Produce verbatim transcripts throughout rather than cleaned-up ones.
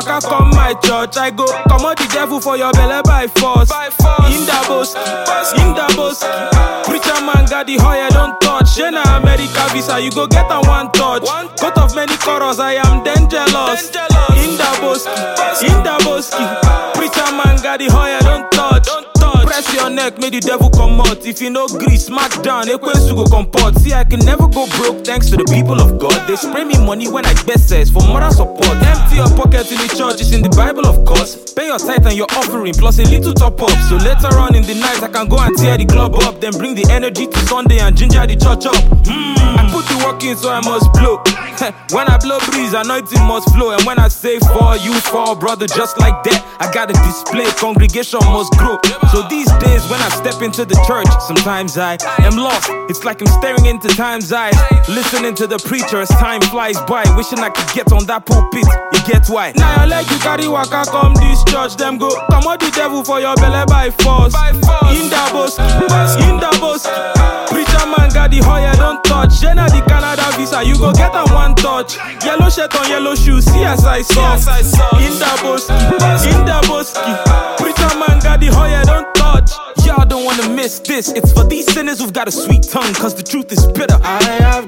waka come my church, I go come out the devil for your belly by force. In the boss, in the boss. Preacher man got the Hoya, don't touch. Shena America visa, you go get on one touch. Cut off many chorus, I am then jealous. In the boss, in the boss. Preacher man got the Hoya, don't touch. Press your neck, make the devil come out. If you know grease, smack down, Ekwensu go comport. See, I can never go broke thanks to the people of God. They spray me money when I best says for moral support. Empty your pocket in the church, it's in the Bible of course. Pay your tithe and your offering, plus a little top up. So later on in the night, I can go and tear the club up. Then bring the energy to Sunday and ginger the church up. Mm. I put the work in, so I must blow. When I blow breeze, anointing must flow. And when I say fall, you fall, brother, just like that. I got a display, congregation must grow. So these days when I step into the church, sometimes I am lost. It's like I'm staring into time's eyes, listening to the preacher as time flies by, wishing I could get on that pulpit. You get why? Now I like you carry waka come this church, them go come out the devil for your belly by force. In the boss, in the boss. Preacher man got the Hoya, don't touch. Shena the Canada visa, you go get on one touch. Yellow shirt on yellow shoes, see as I saw. In the boss, in the boss. Preacher man got the Hoya, don't touch. Y'all don't wanna miss this. It's for these sinners who've got a sweet tongue, cause the truth is bitter. I have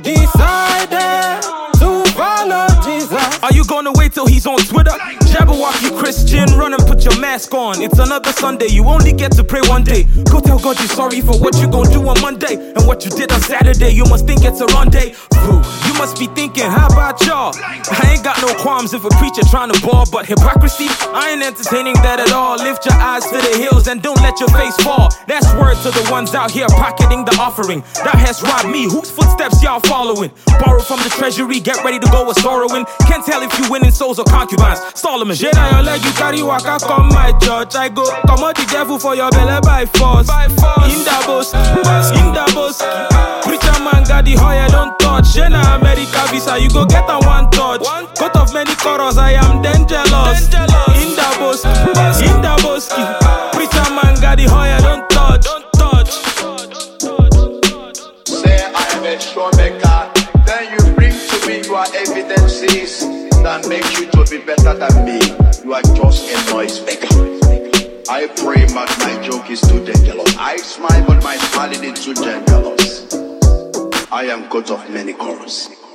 decided to follow Jesus. Are you gonna wait till he's on Twitter? Jabberwocky Christian, run and put your mask on. It's another Sunday, you only get to pray one day. Go tell God you're sorry for what you gon' do on Monday and what you did on Saturday. You must think it's a rendezvous. You must be thinking, how about y'all? I ain't got no qualms if a preacher trying to ball, but hypocrisy, I ain't entertaining that at all. Lift your eyes to the hills and don't let your face fall. That's word to the ones out here pocketing the offering. That has robbed me. Whose footsteps y'all following? Borrow from the treasury, get ready to go with sorrowing. Can't tell if you winning souls or concubines. Solomon, shit on your leg, you carry waka come my church. I go come out the devil for your belly by force. In the boss, in the boss. Preacher man got the Hoya, don't touch. Shena America visa, you go get on one touch. Cut off many chorus, I am then jealous. In the boss, in the boss. Preacher man got the Hoya, don't touch. Say I am a troublemaker, then you bring to me your evidences that make you to be better than me. You are just a noise maker. I pray, but my joke is too dangerous. I smile, but my smiling is too dangerous. I am God of many chorus.